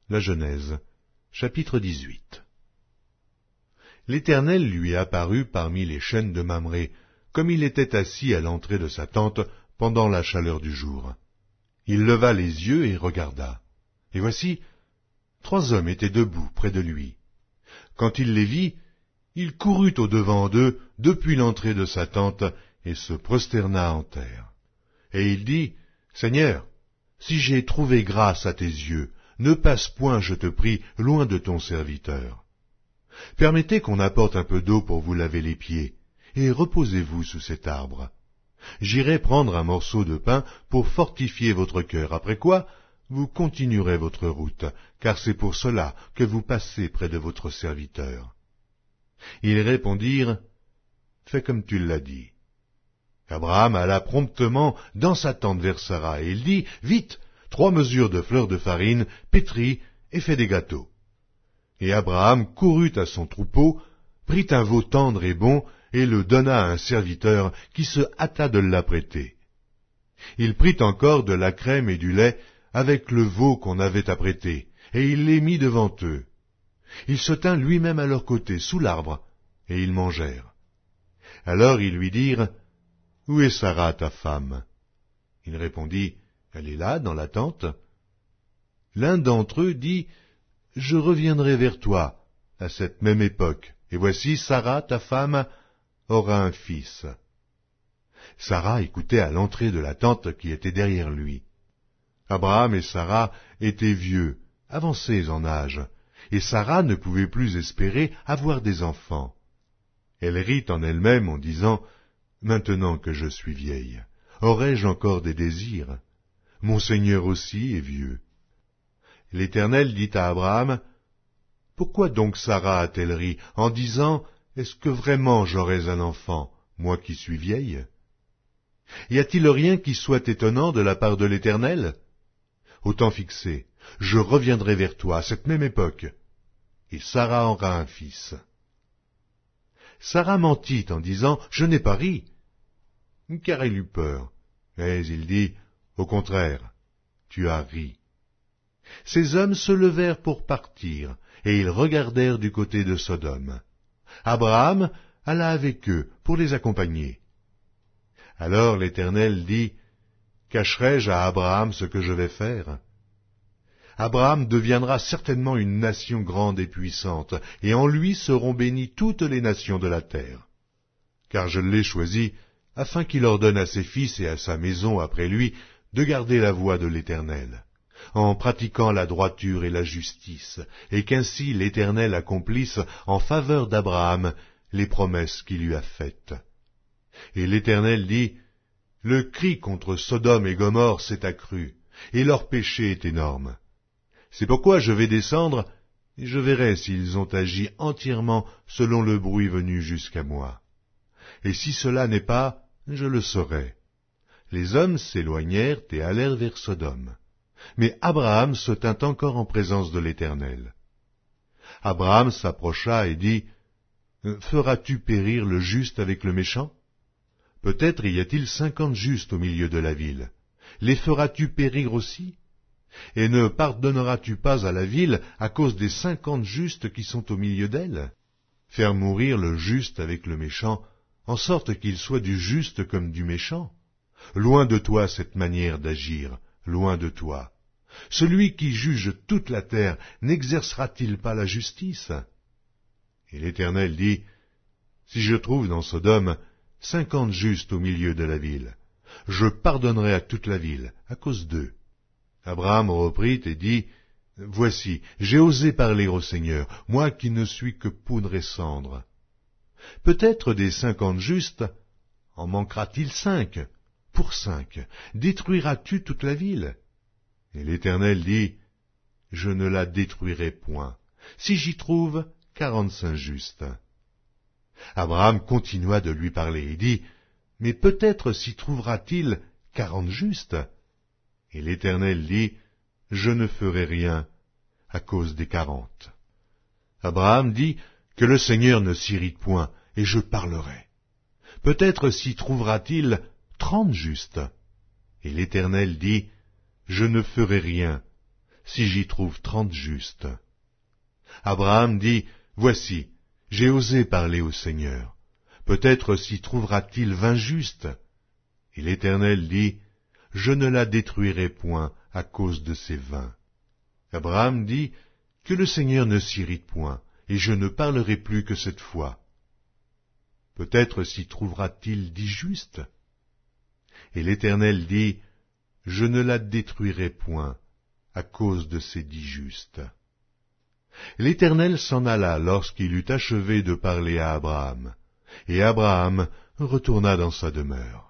La Genèse, chapitre 18. L'Éternel lui apparut parmi les chênes de Mamré, comme il était assis à l'entrée de sa tente pendant la chaleur du jour. Il leva les yeux et regarda. Et voici, 3 hommes étaient debout près de lui. Quand il les vit, il courut au-devant d'eux depuis l'entrée de sa tente et se prosterna en terre. Et il dit, « Seigneur, si j'ai trouvé grâce à tes yeux, ne passe point, je te prie, loin de ton serviteur. Permettez qu'on apporte un peu d'eau pour vous laver les pieds, et reposez-vous sous cet arbre. J'irai prendre un morceau de pain pour fortifier votre cœur, après quoi vous continuerez votre route, car c'est pour cela que vous passez près de votre serviteur. » Ils répondirent, « Fais comme tu l'as dit. » Abraham alla promptement dans sa tente vers Sara, et il dit, « Vite, 3 mesures de fleur de farine, pétris, et fais des gâteaux. » Et Abraham courut à son troupeau, prit un veau tendre et bon, et le donna à un serviteur qui se hâta de l'apprêter. Il prit encore de la crème et du lait avec le veau qu'on avait apprêté, et il les mit devant eux. Il se tint lui-même à leur côté, sous l'arbre, et ils mangèrent. Alors ils lui dirent, « Où est Sara, ta femme ?» Il répondit, « Elle est là, dans la tente. » L'un d'entre eux dit, « Je reviendrai vers toi à cette même époque, et voici Sara, ta femme, aura un fils. » Sara écoutait à l'entrée de la tente qui était derrière lui. Abraham et Sara étaient vieux, avancés en âge, et Sara ne pouvait plus espérer avoir des enfants. Elle rit en elle-même en disant, « Maintenant que je suis vieille, aurai-je encore des désirs? Mon Seigneur aussi est vieux. » L'Éternel dit à Abraham, « Pourquoi donc Sara a-t-elle ri en disant, « Est-ce que vraiment j'aurais un enfant, moi qui suis vieille? » Y a-t-il rien qui soit étonnant de la part de l'Éternel? Au temps fixé, je reviendrai vers toi à cette même époque, et Sara aura un fils. » Sara mentit en disant, « Je n'ai pas ri. » Car elle eut peur. Mais il dit, « Au contraire, tu as ri. » Ces hommes se levèrent pour partir, et ils regardèrent du côté de Sodome. Abraham alla avec eux pour les accompagner. Alors l'Éternel dit, « Cacherai-je à Abraham ce que je vais faire? Abraham deviendra certainement une nation grande et puissante, et en lui seront bénies toutes les nations de la terre. Car je l'ai choisi, afin qu'il ordonne à ses fils et à sa maison après lui de garder la voie de l'Éternel, en pratiquant la droiture et la justice, et qu'ainsi l'Éternel accomplisse en faveur d'Abraham les promesses qu'il lui a faites. » Et l'Éternel dit, « Le cri contre Sodome et Gomorrhe s'est accru, et leur péché est énorme. C'est pourquoi je vais descendre, et je verrai s'ils ont agi entièrement selon le bruit venu jusqu'à moi. Et si cela n'est pas, je le saurai. » Les hommes s'éloignèrent et allèrent vers Sodome. Mais Abraham se tint encore en présence de l'Éternel. Abraham s'approcha et dit, « Feras-tu périr le juste avec le méchant? Peut-être y a-t-il 50 justes au milieu de la ville. Les feras-tu périr aussi? Et ne pardonneras-tu pas à la ville à cause des 50 justes qui sont au milieu d'elle? Faire mourir le juste avec le méchant, en sorte qu'il soit du juste comme du méchant? Loin de toi cette manière d'agir, loin de toi. Celui qui juge toute la terre n'exercera-t-il pas la justice? » Et l'Éternel dit, « Si je trouve dans Sodome 50 justes au milieu de la ville, je pardonnerai à toute la ville, à cause d'eux. » Abraham reprit et dit, « Voici, j'ai osé parler au Seigneur, moi qui ne suis que poudre et cendre. Peut-être des 50 justes, en manquera-t-il 5? Pour 5, détruiras-tu toute la ville? » Et l'Éternel dit, « Je ne la détruirai point, si j'y trouve 45 justes. » Abraham continua de lui parler et dit, « Mais peut-être s'y trouvera-t-il 40 justes? » Et l'Éternel dit, « Je ne ferai rien à cause des 40. » Abraham dit, « Que le Seigneur ne s'irrite point, et je parlerai. Peut-être s'y trouvera-t-il 30 justes? » Et l'Éternel dit, « Je ne ferai rien, si j'y trouve 30 justes. Abraham dit, Voici, j'ai osé parler au Seigneur. Peut-être s'y trouvera-t-il 20 justes. Et l'Éternel dit, Je ne la détruirai point à cause de ces 20. Abraham dit, Que le Seigneur ne s'irrite point, et je ne parlerai plus que cette fois. Peut-être s'y trouvera-t-il 10 justes. Et l'Éternel dit, Je ne la détruirai point à cause de ces 10 justes. L'Éternel s'en alla lorsqu'il eut achevé de parler à Abraham, et Abraham retourna dans sa demeure.